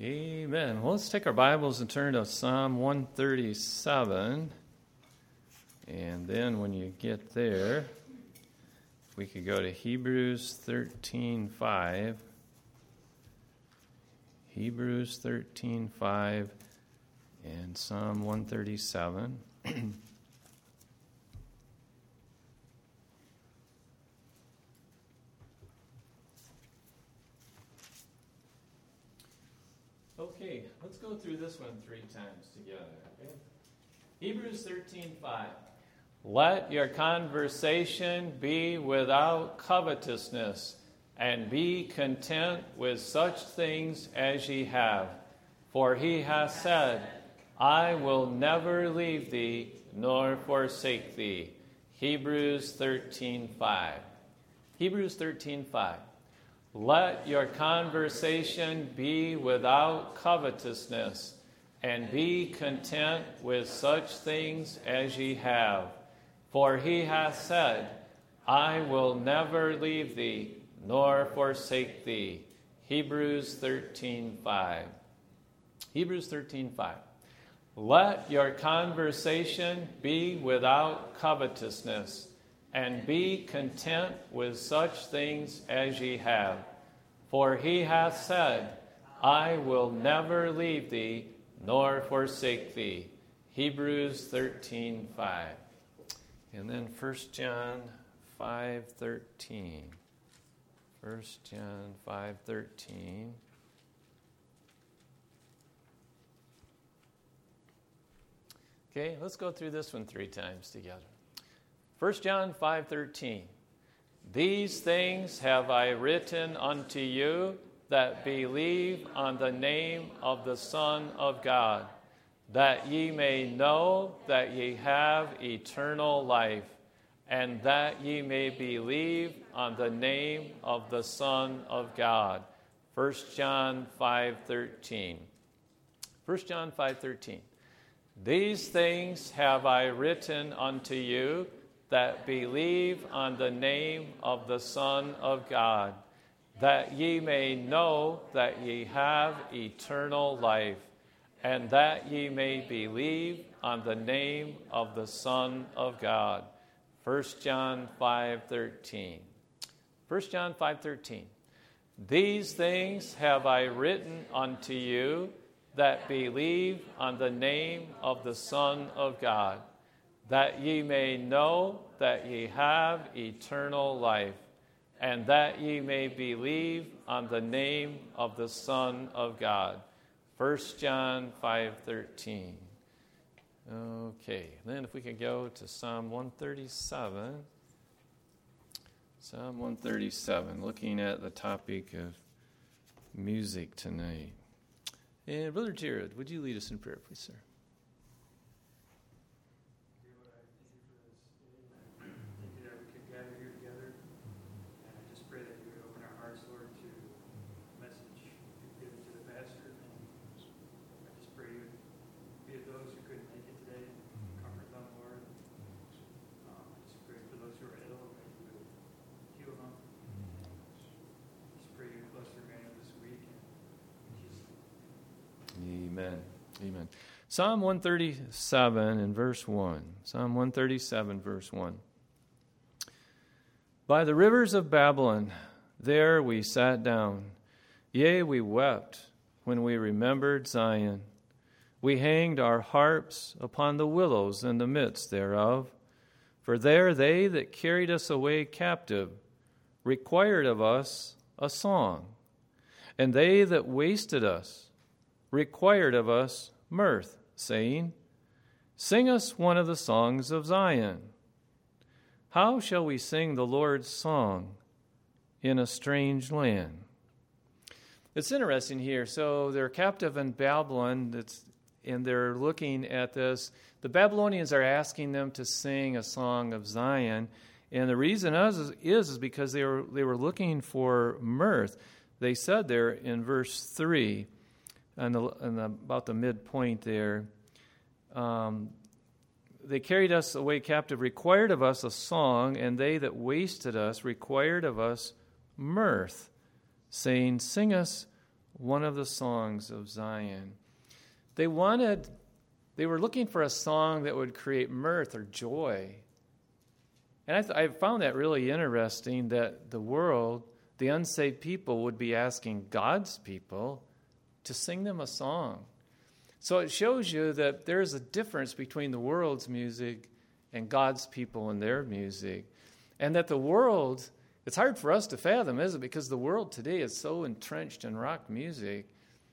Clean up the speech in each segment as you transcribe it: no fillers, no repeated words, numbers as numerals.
Amen. Well, let's take our Bibles and turn to Psalm 137. And then when you get there, we could go to Hebrews 13:5. Hebrews 13:5 and Psalm 137. Okay, let's go through this one 3 times together. Okay? Hebrews 13:5. Let your conversation be without covetousness, and be content with such things as ye have. For he hath said, I will never leave thee, nor forsake thee. Hebrews 13:5. Hebrews 13:5. Let your conversation be without covetousness, and be content with such things as ye have. For he hath said, I will never leave thee, nor forsake thee. Hebrews 13:5. Hebrews 13:5. Let your conversation be without covetousness, and be content with such things as ye have. For he hath said, I will never leave thee, nor forsake thee. Hebrews 13:5. And then 1 John 5:13. 1 John 5:13. Okay, let's go through this one 3 times together. 1 John 5:13. These things have I written unto you that believe on the name of the Son of God, that ye may know that ye have eternal life, and that ye may believe on the name of the Son of God. 1 John 5:13. 1 John 5:13. These things have I written unto you that believe on the name of the Son of God, that ye may know that ye have eternal life, and that ye may believe on the name of the Son of God. 1 John 5:13. 1 John 5:13. These things have I written unto you that believe on the name of the Son of God, that ye may know that ye have eternal life, and that ye may believe on the name of the Son of God. 1 John 5:13. Okay, then if we could go to Psalm 137. Psalm 137, looking at the topic of music tonight. And Brother Jared, would you lead us in prayer, please, sir? Amen. Amen. Psalm 137 and verse 1. Psalm 137, verse 1. By the rivers of Babylon, there we sat down. Yea, we wept when we remembered Zion. We hanged our harps upon the willows in the midst thereof. For there they that carried us away captive required of us a song. And they that wasted us required of us mirth, saying, Sing us one of the songs of Zion. How shall we sing the Lord's song in a strange land? It's interesting here. So they're captive in Babylon, and they're looking at this. The Babylonians are asking them to sing a song of Zion, and the reason is because they were looking for mirth. They said there in verse 3, and about the midpoint there, they carried us away captive, required of us a song, and they that wasted us required of us mirth, saying, Sing us one of the songs of Zion. They were looking for a song that would create mirth or joy. And I found that really interesting, that the world, the unsaved people, would be asking God's people to sing them a song. So it shows you that there's a difference between the world's music and God's people and their music. And that the world, it's hard for us to fathom, isn't it? Because the world today is so entrenched in rock music.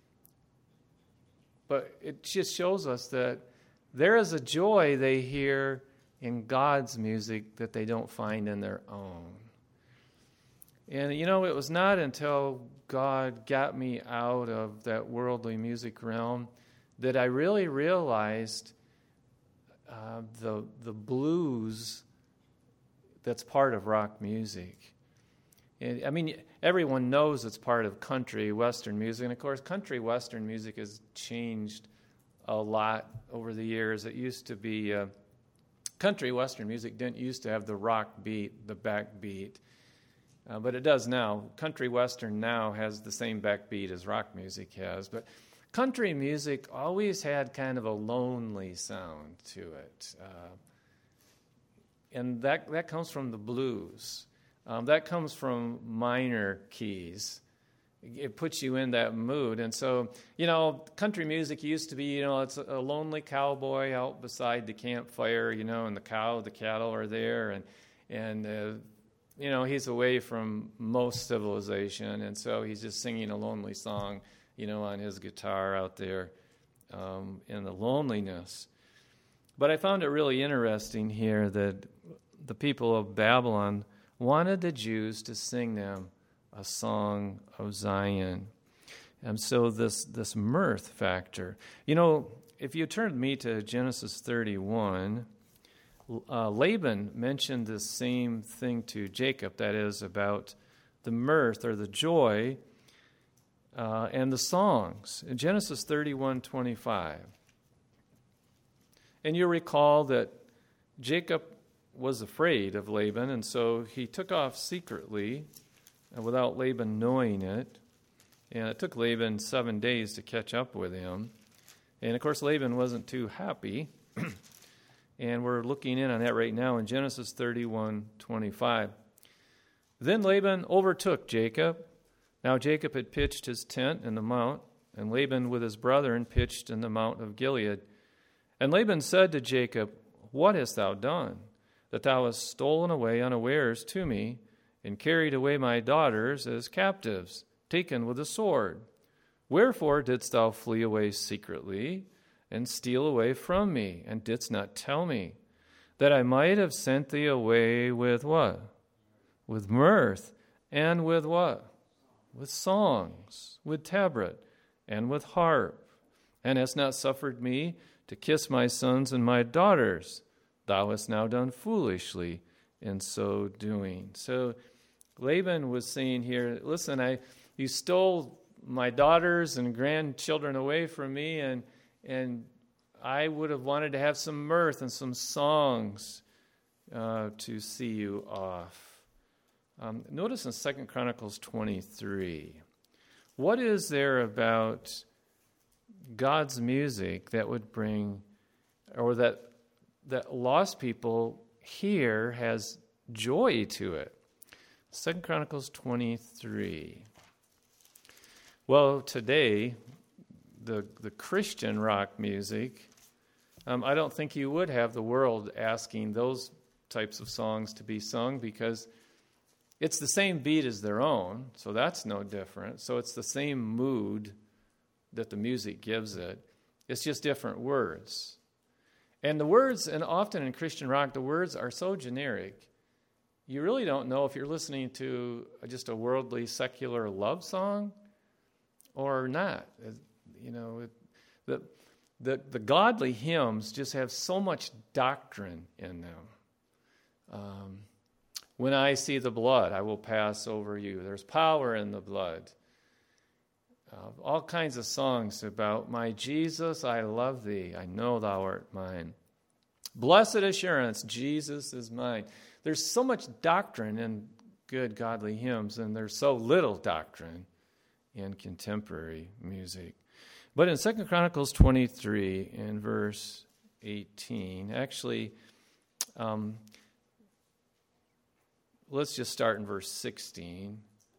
But it just shows us that there is a joy they hear in God's music that they don't find in their own. And, it was not until God got me out of that worldly music realm that I really realized the blues that's part of rock music. And, everyone knows it's part of country western music. And, of course, country western music has changed a lot over the years. It used to be... country western music didn't used to have the rock beat, the backbeat, but it does now. Country western now has the same backbeat as rock music has, but country music always had kind of a lonely sound to it, and that comes from the blues. That comes from minor keys. It puts you in that mood. And so, country music used to be, it's a lonely cowboy out beside the campfire, and the cattle are there, and he's away from most civilization, and so he's just singing a lonely song, on his guitar out there in the loneliness. But I found it really interesting here that the people of Babylon wanted the Jews to sing them a song of Zion. And so this mirth factor. If you turn me to Genesis 31, Laban mentioned the same thing to Jacob, that is, about the mirth or the joy and the songs. In Genesis 31:25. And you recall that Jacob was afraid of Laban, and so he took off secretly without Laban knowing it. And it took Laban 7 days to catch up with him. And, of course, Laban wasn't too happy. And we're looking in on that right now in Genesis 31:25. Then Laban overtook Jacob. Now Jacob had pitched his tent in the mount, and Laban with his brethren pitched in the mount of Gilead. And Laban said to Jacob, "What hast thou done, that thou hast stolen away unawares to me, and carried away my daughters as captives, taken with a sword? Wherefore didst thou flee away secretly, and steal away from me, and didst not tell me, that I might have sent thee away with what? With mirth, and with what? With songs, with tabret, and with harp, and hast not suffered me to kiss my sons and my daughters. Thou hast now done foolishly in so doing." So Laban was saying here, listen, you stole my daughters and grandchildren away from me, and I would have wanted to have some mirth and some songs to see you off. Notice in 2 Chronicles 23, what is there about God's music that would bring, or that lost people hear has joy to it? 2 Chronicles 23. Well, today, the Christian rock music, I don't think you would have the world asking those types of songs to be sung, because it's the same beat as their own, so that's no different. So it's the same mood that the music gives it. It's just different words. And the words, and often in Christian rock, the words are so generic, you really don't know if you're listening to just a worldly, secular love song or not. The godly hymns just have so much doctrine in them. When I see the blood, I will pass over you. There's power in the blood. All kinds of songs about my Jesus, I love thee. I know thou art mine. Blessed assurance, Jesus is mine. There's so much doctrine in good godly hymns, and there's so little doctrine in contemporary music. But in 2 Chronicles 23 and verse 18, actually, let's just start in verse 16.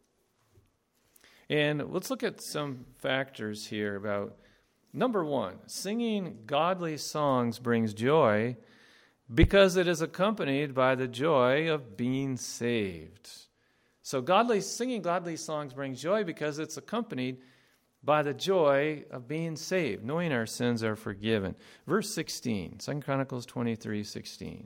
And let's look at some factors here about, number one, singing godly songs brings joy because it is accompanied by the joy of being saved. So singing godly songs brings joy because it's accompanied by the joy of being saved, knowing our sins are forgiven. Verse 16, 2 Chronicles 23:16.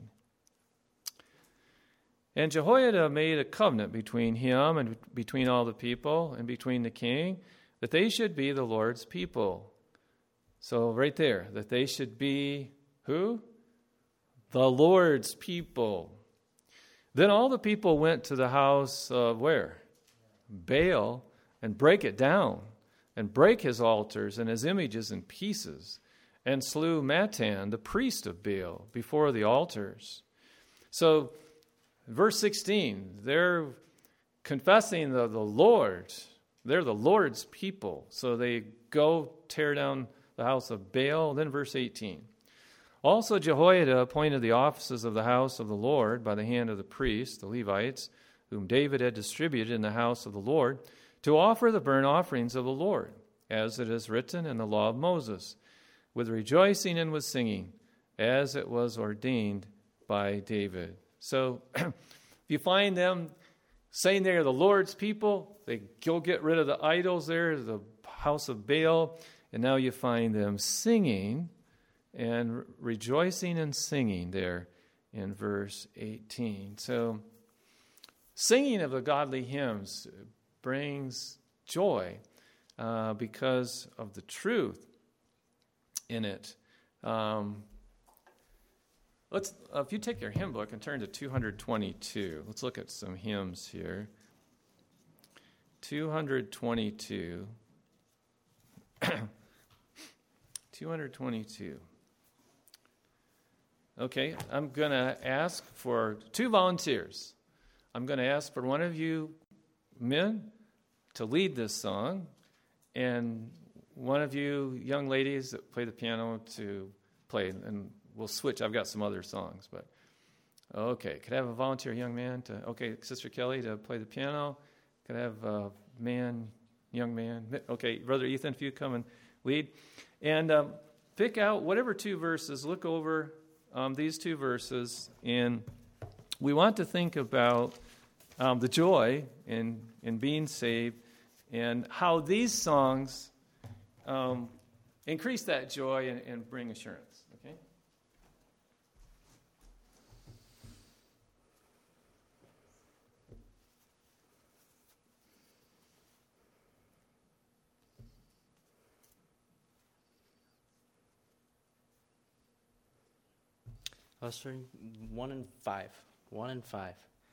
And Jehoiada made a covenant between him and between all the people and between the king, that they should be the Lord's people. So right there, that they should be who? The Lord's people. Then all the people went to the house of where? Baal, and break it down, and break his altars and his images in pieces, and slew Mattan, the priest of Baal, before the altars. So, verse 16, they're confessing the Lord. They're the Lord's people. So they go tear down the house of Baal. Then verse 18. Also Jehoiada appointed the offices of the house of the Lord by the hand of the priests, the Levites, whom David had distributed in the house of the Lord, to offer the burnt offerings of the Lord, as it is written in the law of Moses, with rejoicing and with singing, as it was ordained by David. So if you find them saying they are the Lord's people, they go get rid of the idols there, the house of Baal, and now you find them singing and rejoicing and singing there in verse 18. So singing of the godly hymns brings joy because of the truth in it. If you take your hymn book and turn to 222, let's look at some hymns here. 222. 222. Okay, I'm going to ask for 2 volunteers. I'm going to ask for one of you men to lead this song, and one of you young ladies that play the piano to play, and we'll switch. I've got some other songs, but okay. Could I have a volunteer young man Sister Kelly to play the piano? Could I have a young man? Okay, Brother Ethan, if you come and lead. And pick out whatever 2 verses, look over these 2 verses, and we want to think about the joy in being saved and how these songs increase that joy and bring assurance. Okay? Let's turn 1 and 5. 1 and 5.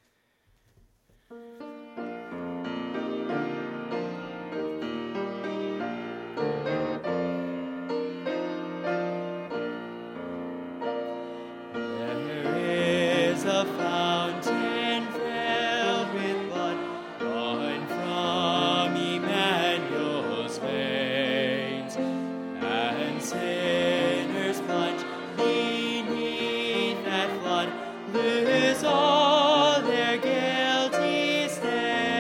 There is a fountain filled with blood, drawn from Emmanuel's veins, and sinners plunge beneath that flood, lose all their guilty stains.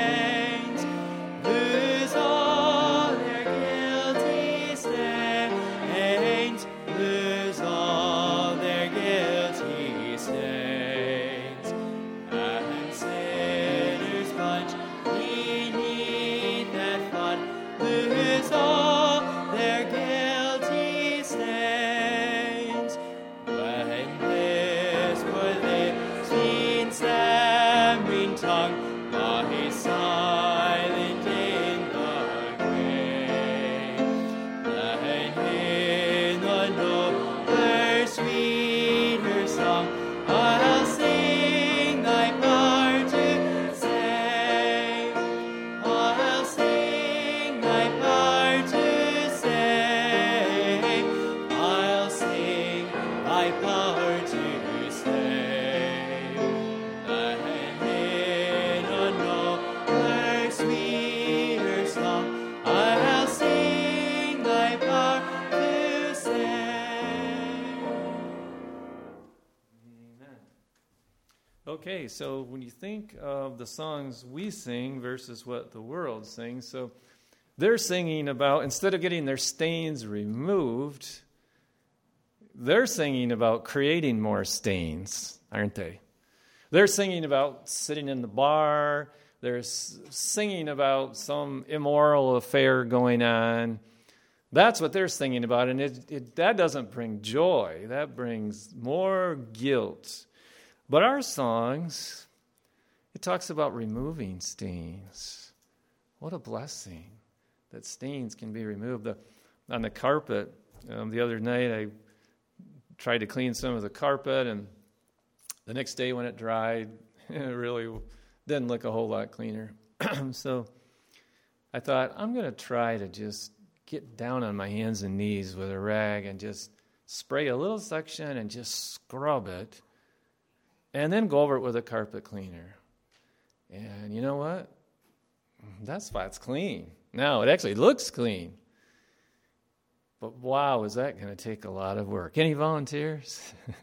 Okay, so when you think of the songs we sing versus what the world sings, so they're singing about, instead of getting their stains removed, they're singing about creating more stains, aren't they? They're singing about sitting in the bar. They're singing about some immoral affair going on. That's what they're singing about, and that doesn't bring joy. That brings more guilt. But our songs, it talks about removing stains. What a blessing that stains can be removed. On the carpet, the other night I tried to clean some of the carpet, and the next day when it dried, it really didn't look a whole lot cleaner. So I thought, I'm going to try to just get down on my hands and knees with a rag and just spray a little section and just scrub it, and then go over it with a carpet cleaner. And you know what? That spot's clean. Now, it actually looks clean. But wow, is that going to take a lot of work. Any volunteers?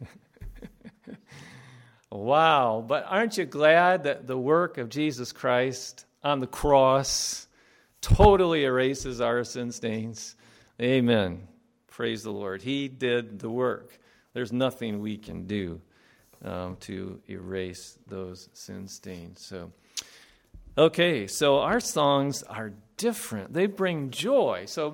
Wow, but aren't you glad that the work of Jesus Christ on the cross totally erases our sin stains? Amen. Praise the Lord. He did the work. There's nothing we can do to erase those sin stains. So, okay, so our songs are different. They bring joy. So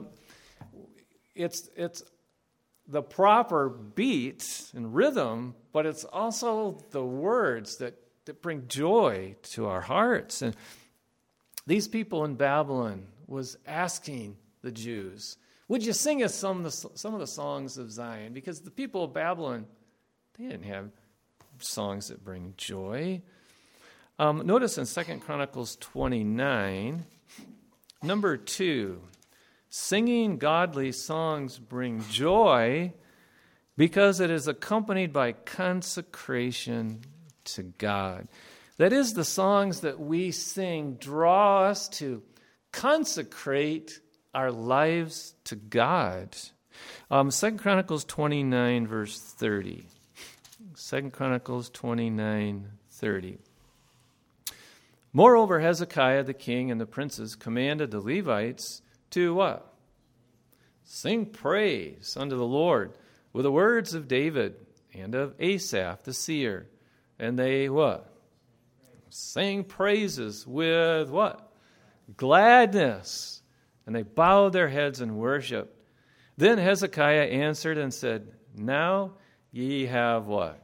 it's the proper beat and rhythm, but it's also the words that bring joy to our hearts. And these people in Babylon was asking the Jews, would you sing us some of the songs of Zion? Because the people of Babylon, they didn't have songs that bring joy. Notice in 2 Chronicles 29, number 2, singing godly songs bring joy because it is accompanied by consecration to God. That is, the songs that we sing draw us to consecrate our lives to God. 2 Chronicles 29, verse 30. 2 Chronicles 29, 30. Moreover, Hezekiah the king and the princes commanded the Levites to what? Sing praise unto the Lord with the words of David and of Asaph the seer. And they what? Sang praises with what? Gladness. And they bowed their heads in worship. Then Hezekiah answered and said, now ye have what?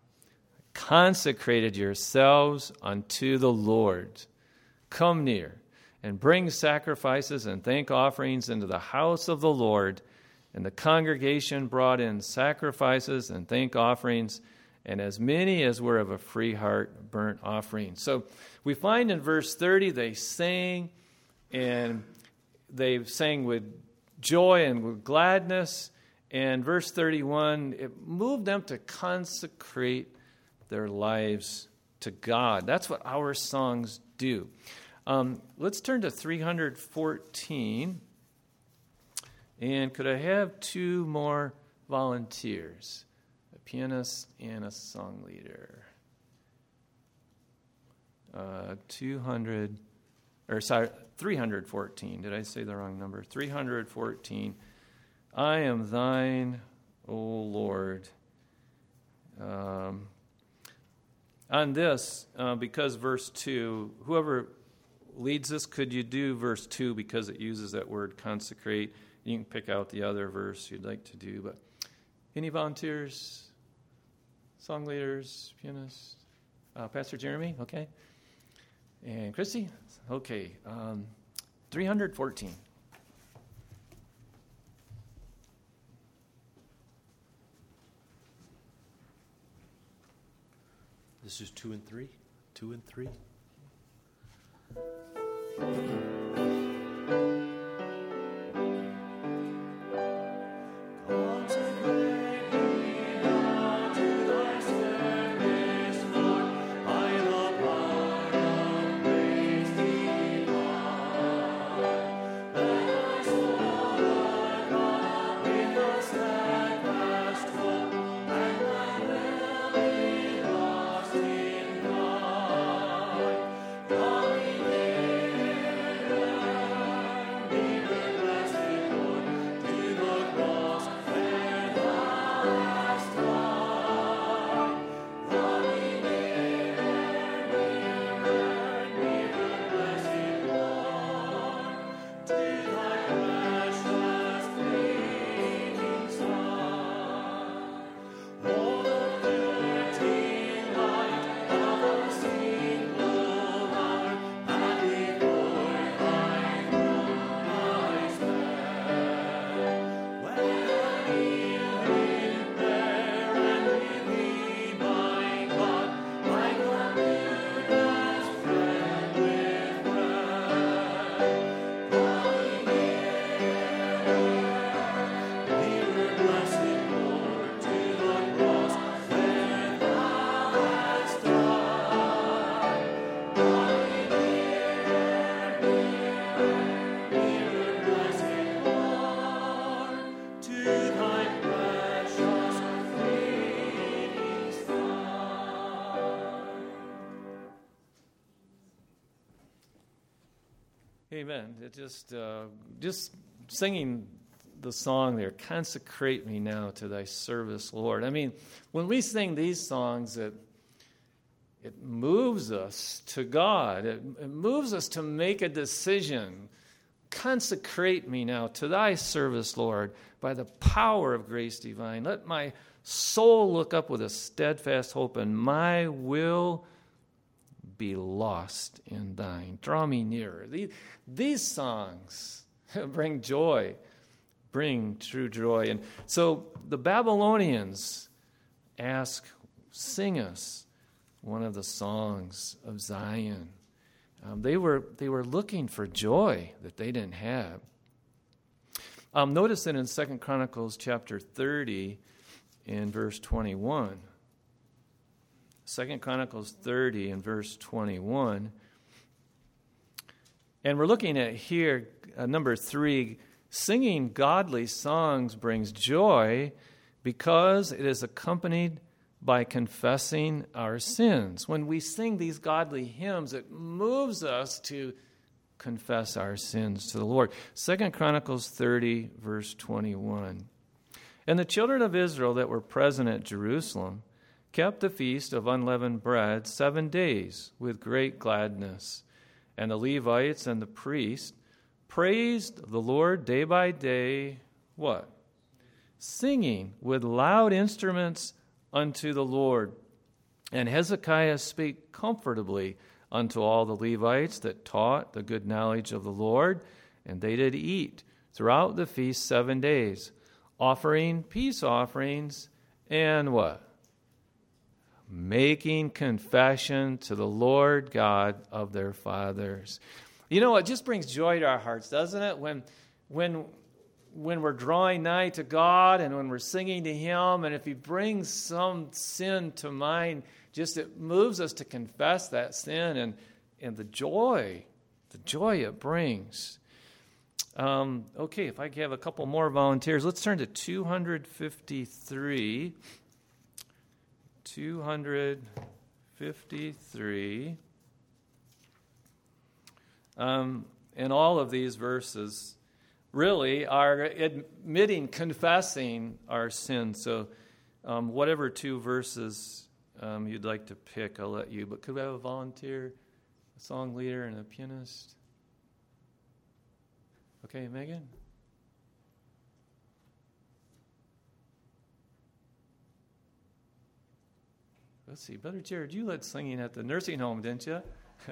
Consecrated yourselves unto the Lord. Come near and bring sacrifices and thank offerings into the house of the Lord. And the congregation brought in sacrifices and thank offerings, and as many as were of a free heart burnt offerings. So we find in verse 30 they sang, and they sang with joy and with gladness. And verse 31, it moved them to consecrate their lives to God. That's what our songs do. Let's turn to 314. And could I have 2 more volunteers? A pianist and a song leader. 314. Did I say the wrong number? 314. I am thine, O Lord. On this, because verse 2, whoever leads us, could you do verse 2 because it uses that word consecrate? You can pick out the other verse you'd like to do. But any volunteers, song leaders, pianists? Pastor Jeremy, okay. And Christy, okay. 314. This is 2 and 3. 2 and 3. Steadfast hope, and my will be lost in God. Amen. It just singing the song there, consecrate me now to thy service, Lord. I mean, when we sing these songs, it moves us to God. It moves us to make a decision. Consecrate me now to thy service, Lord, by the power of grace divine. Let my soul look up with a steadfast hope, and my will be lost in thine. Draw me nearer. These songs bring joy, bring true joy. And so the Babylonians ask, sing us one of the songs of Zion. They were looking for joy that they didn't have. Notice that in 2 Chronicles chapter 30 in verse 21. 2 Chronicles 30 and verse 21. And we're looking at here, number 3, singing godly songs brings joy because it is accompanied by confessing our sins. When we sing these godly hymns, it moves us to confess our sins to the Lord. 2 Chronicles 30, verse 21. And the children of Israel that were present at Jerusalem kept the feast of unleavened bread 7 days with great gladness. And the Levites and the priests praised the Lord day by day, what? Singing with loud instruments unto the Lord. And Hezekiah spake comfortably unto all the Levites that taught the good knowledge of the Lord, and they did eat throughout the feast 7 days, offering peace offerings and what? Making confession to the Lord God of their fathers. You know, it just brings joy to our hearts, doesn't it? When we're drawing nigh to God and when we're singing to Him, and if He brings some sin to mind, just it moves us to confess that sin and the joy it brings. Okay, if I could have a couple more volunteers, let's turn to 253. 253. And all of these verses really are confessing our sins. So whatever two verses you'd like to pick, I'll let you. But could we have a volunteer, a song leader, and a pianist? Okay, Megan? Let's see. Brother Jared, you led singing at the nursing home, didn't you?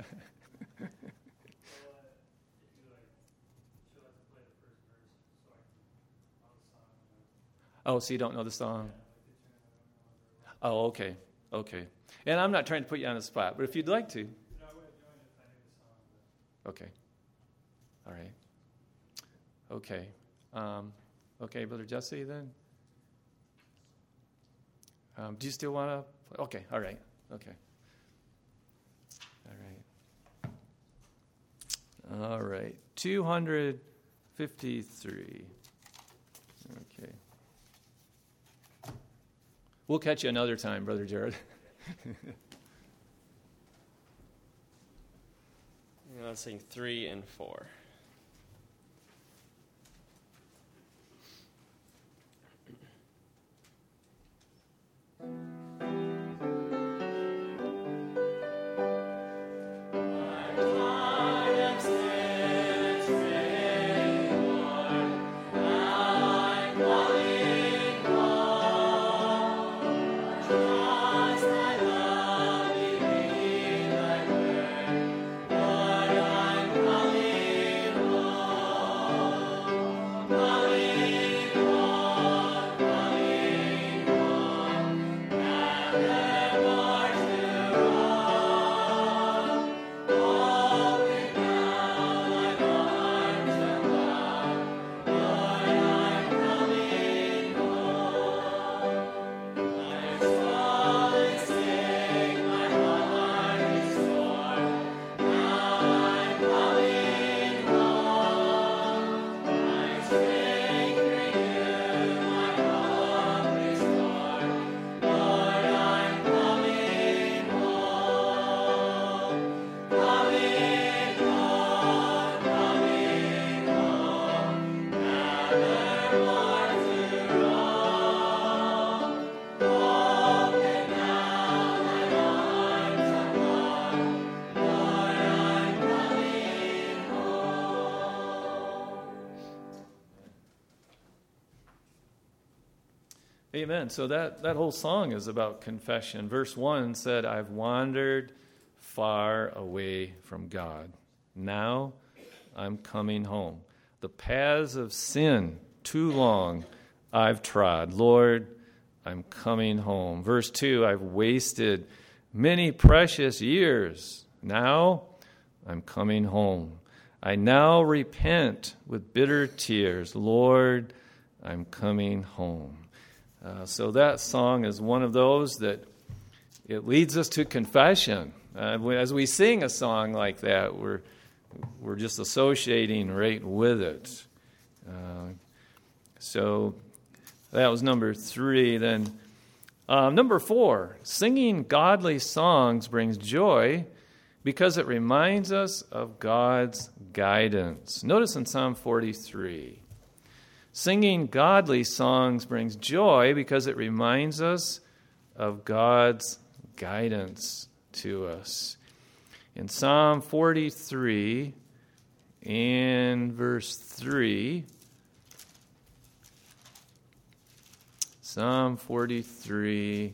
Oh, so you don't know the song? Oh, okay. Okay. And I'm not trying to put you on the spot, but if you'd like to. Okay. All right. Okay. Okay, Brother Jesse, then? Do you still want to? Okay, all right. Okay. All right. 253. Okay. We'll catch you another time, Brother Jared. I'll sing 3 and 4. Amen. So that whole song is about confession. Verse 1 said, I've wandered far away from God. Now I'm coming home. The paths of sin too long I've trod. Lord, I'm coming home. Verse 2, I've wasted many precious years. Now I'm coming home. I now repent with bitter tears. Lord, I'm coming home. So that song is one of those that it leads us to confession. As we sing a song like that, we're just associating right with it. So that was number 3. Then number 4, singing godly songs brings joy because it reminds us of God's guidance. Notice in Psalm 43, singing godly songs brings joy because it reminds us of God's guidance to us. In Psalm 43, in verse 3, Psalm 43,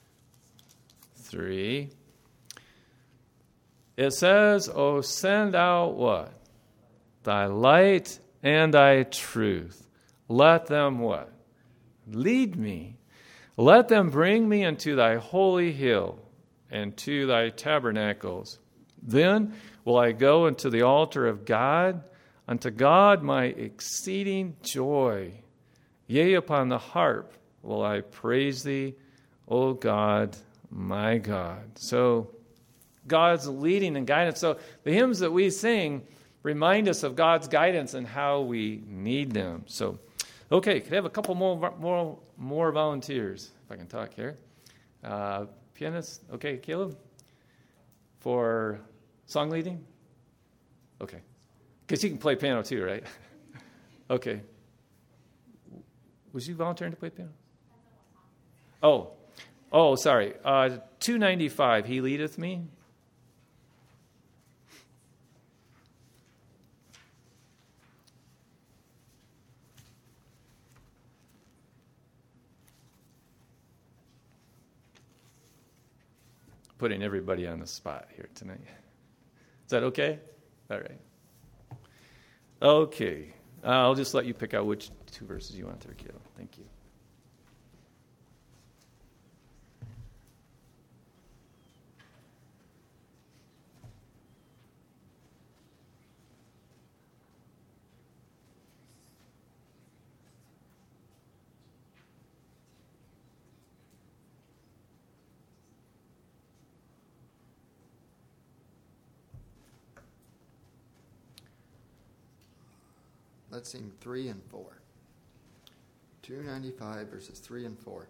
3, it says, "O send out" what? "Thy light and thy truth. Let them" what? "Lead me. Let them bring me into thy holy hill and to thy tabernacles. Then will I go unto the altar of God, unto God my exceeding joy. Yea, upon the harp will I praise thee, O God, my God." So God's leading and guidance. So the hymns that we sing remind us of God's guidance and how we need them. So, okay, could I have a couple more volunteers, if I can talk here? Pianist, okay, Caleb? For song leading? Okay. Because you can play piano too, right? Okay. Was you volunteering to play piano? Oh, sorry. 295, He Leadeth Me. Putting everybody on the spot here tonight. Is that okay? All right. Okay. I'll just let you pick out which 2 verses you want there, Caleb. Thank you. Let's sing 3 and 4. 295 verses 3 and 4.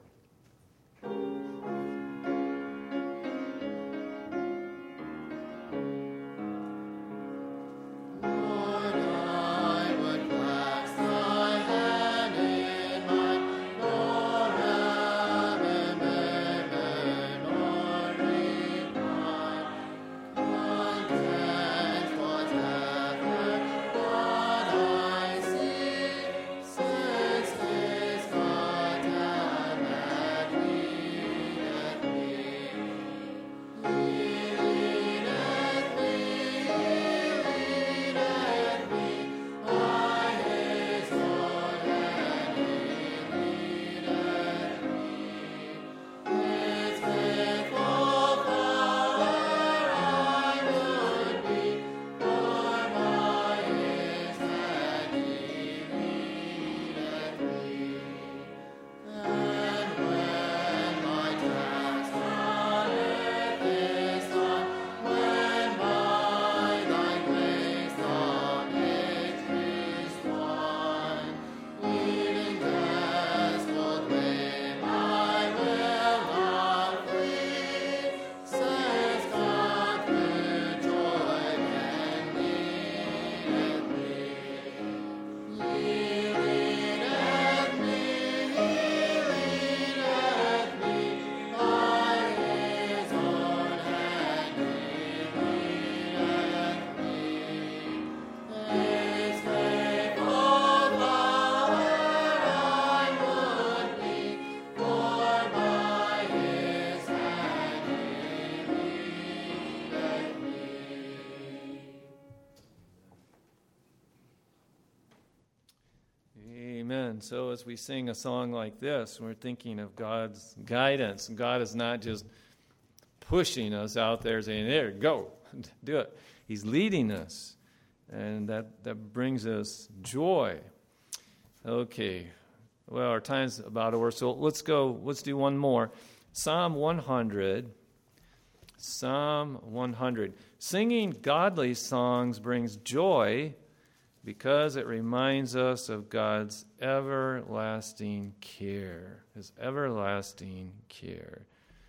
Amen. So as we sing a song like this, we're thinking of God's guidance. God is not just pushing us out there saying, there, go, do it. He's leading us, and that brings us joy. Okay, well, our time's about over, so let's do one more. Psalm 100. Psalm 100. Singing godly songs brings joy because it reminds us of God's everlasting care, His everlasting care.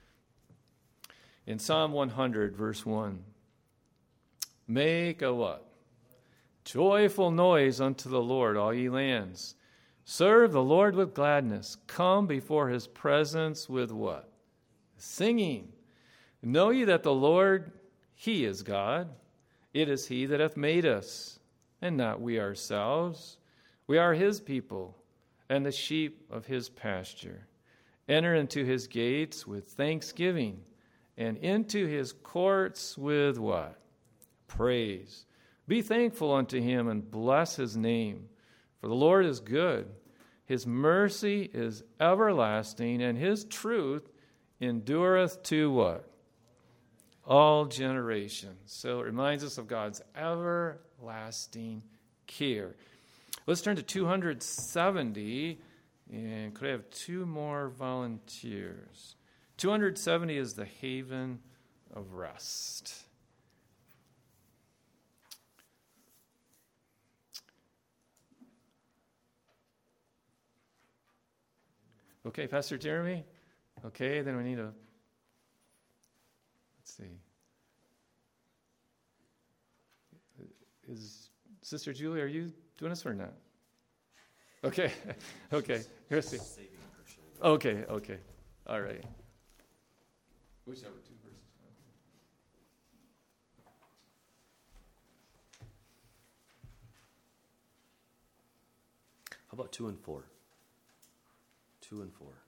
In Psalm 100, verse 1, make a what? Joyful noise unto the Lord, all ye lands. Serve the Lord with gladness. Come before His presence with what? Singing. Know ye that the Lord, He is God. It is He that hath made us, and not we ourselves. We are His people, and the sheep of His pasture. Enter into His gates with thanksgiving, and into His courts with what? Praise. Be thankful unto Him, and bless His name. For the Lord is good. His mercy is everlasting, and His truth endureth to what? All generations. So it reminds us of God's everlasting care. Let's turn to 270, and could I have two more volunteers? 270 is the haven of rest. Okay, Pastor Jeremy? Okay, then we need a... Let's see. Is Sister Julie, are you doing this or not? Okay, okay. Here's the... Okay. All right. Whichever two verses. How about 2 and 4? 2 and 4.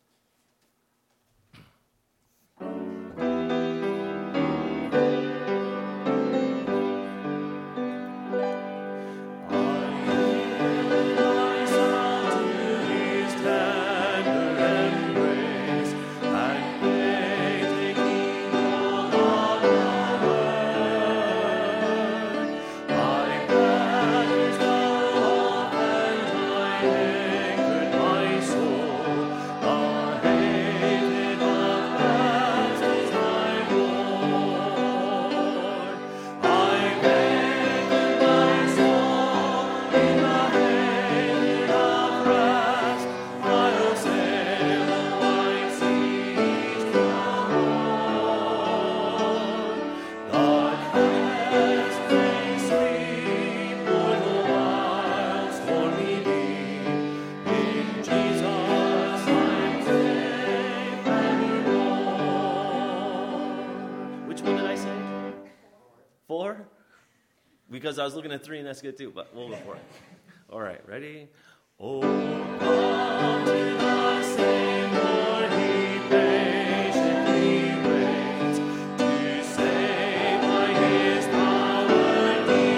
Because I was looking at 3 and that's good too, but we'll go for it. All right, ready? Oh, come to the Savior, He patiently waits to save by His power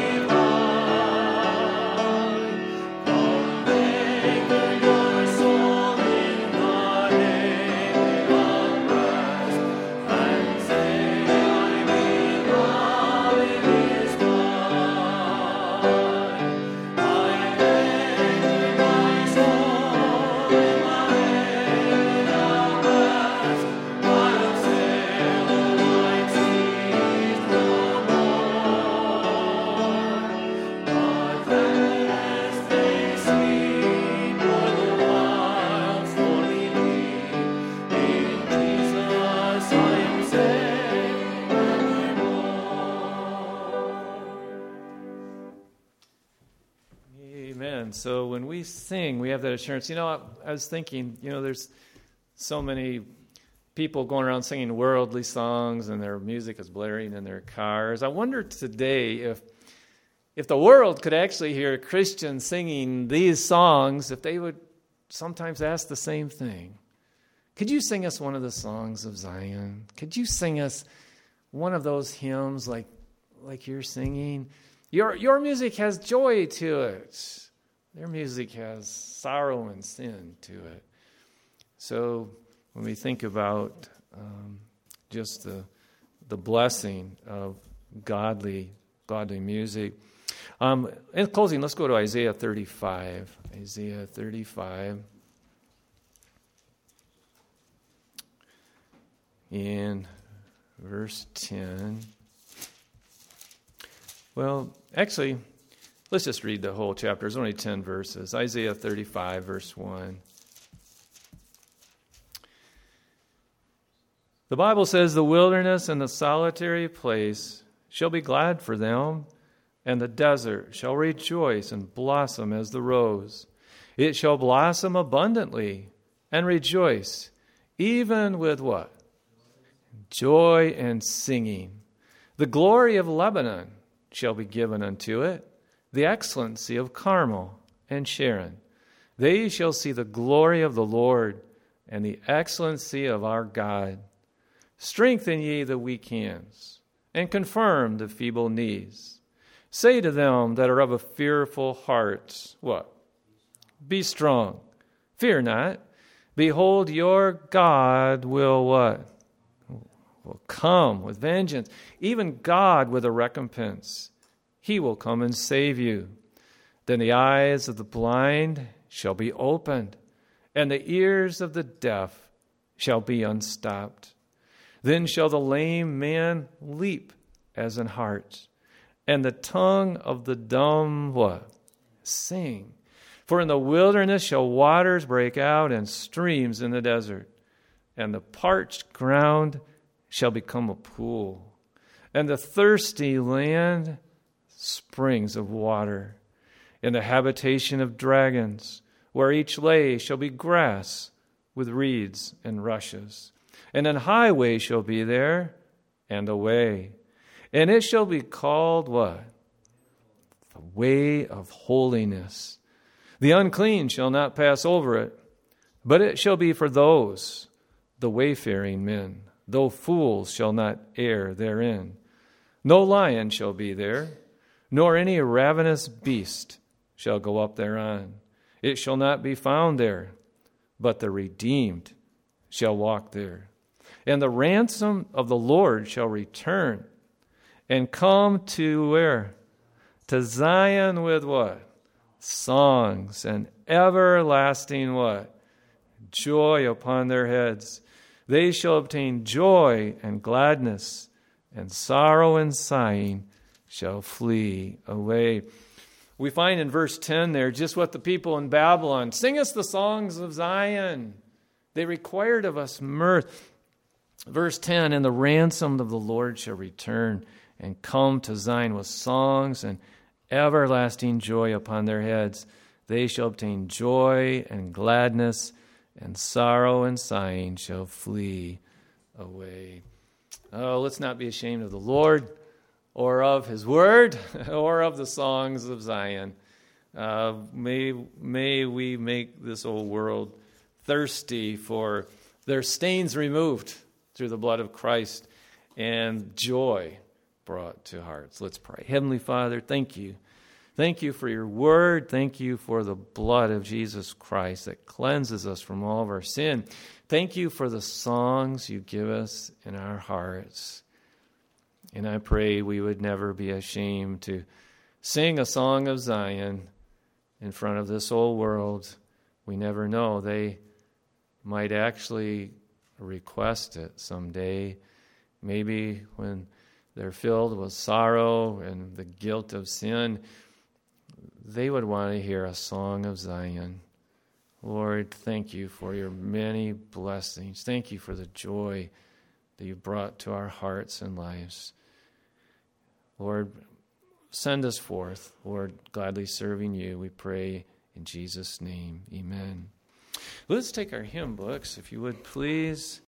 divine. Come anchor your soul in the haven of rest, and say, I belong in His So when we sing, we have that assurance. You know, I was thinking, there's so many people going around singing worldly songs and their music is blaring in their cars. I wonder today if the world could actually hear Christians singing these songs, if they would sometimes ask the same thing. Could you sing us one of the songs of Zion? Could you sing us one of those hymns like you're singing? Your music has joy to it. Their music has sorrow and sin to it. So when we think about just the blessing of godly music. In closing, let's go to Isaiah 35. Isaiah 35. In verse 10. Well, actually, let's just read the whole chapter. There's only 10 verses. Isaiah 35, verse 1. The Bible says, "The wilderness and the solitary place shall be glad for them, and the desert shall rejoice and blossom as the rose. It shall blossom abundantly and rejoice, even with" what? "Joy and singing. The glory of Lebanon shall be given unto it, the excellency of Carmel and Sharon. They shall see the glory of the Lord and the excellency of our God. Strengthen ye the weak hands, and confirm the feeble knees. Say to them that are of a fearful heart," what? "Be strong, fear not. Behold, your God will" what? "Will come with vengeance, even God with a recompense. He will come and save you. Then the eyes of the blind shall be opened, and the ears of the deaf shall be unstopped. Then shall the lame man leap as an hart, and the tongue of the dumb" what? "Sing. For in the wilderness shall waters break out, and streams in the desert. And the parched ground shall become a pool, and the thirsty land springs of water. In the habitation of dragons, where each lay shall be grass with reeds and rushes. And an highway shall be there, and a way. And it shall be called" what? "The way of holiness. The unclean shall not pass over it, but it shall be for those, the wayfaring men. Though fools shall not err therein. No lion shall be there, nor any ravenous beast shall go up thereon. It shall not be found there, but the redeemed shall walk there. And the ransom of the Lord shall return and come to" where? "To Zion with" what? "Songs and everlasting" what? "Joy upon their heads. They shall obtain joy and gladness, and sorrow and sighing shall flee away." We find in verse 10 there just what the people in Babylon, "Sing us the songs of Zion." They required of us mirth. Verse 10, "And the ransom of the Lord shall return and come to Zion with songs and everlasting joy upon their heads. They shall obtain joy and gladness, and sorrow and sighing shall flee away." Oh, let's not be ashamed of the Lord or of His Word or of the songs of Zion. May we make this old world thirsty for their stains removed through the blood of Christ and joy brought to hearts. Let's pray. Heavenly Father, thank you. Thank you for your word. Thank you for the blood of Jesus Christ that cleanses us from all of our sin. Thank you for the songs you give us in our hearts. And I pray we would never be ashamed to sing a song of Zion in front of this old world. We never know. They might actually request it someday. Maybe when they're filled with sorrow and the guilt of sin, they would want to hear a song of Zion. Lord, thank you for your many blessings. Thank you for the joy that you brought to our hearts and lives. Lord, send us forth, Lord, gladly serving you, we pray in Jesus' name. Amen. Let's take our hymn books, if you would, please.